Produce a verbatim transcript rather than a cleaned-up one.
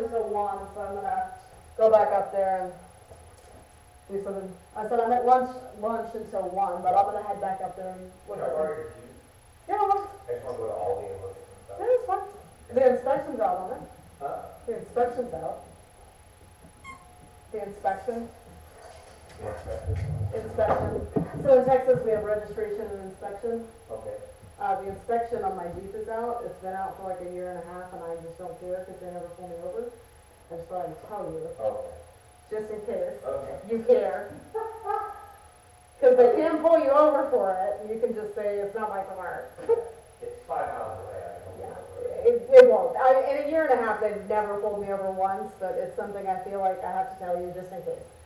until one, so I'm gonna go back up there and do something. I said I'm at lunch, lunch until one, but I'm gonna head back up there and look How at far it. are your keys? Yeah, well, I just wanna go to Aldi and look at some stuff. yeah, it's fine. The inspection's out on it. Huh? The inspection's out. The inspection, Yeah. inspection. So in Texas, we have registration and inspection. Okay. Uh, the inspection on my Jeep is out. It's been out for like a year and a half, and I just don't care because they never pull me over. I just thought I'd tell you, Okay. just in case Okay. you care. Because they can pull you over for it, and you can just say it's not my car. It's five miles away, I don't Yeah, know. it, it won't. I, in a year and a half, they've never pulled me over once, but it's something I feel like I have to tell you just in case.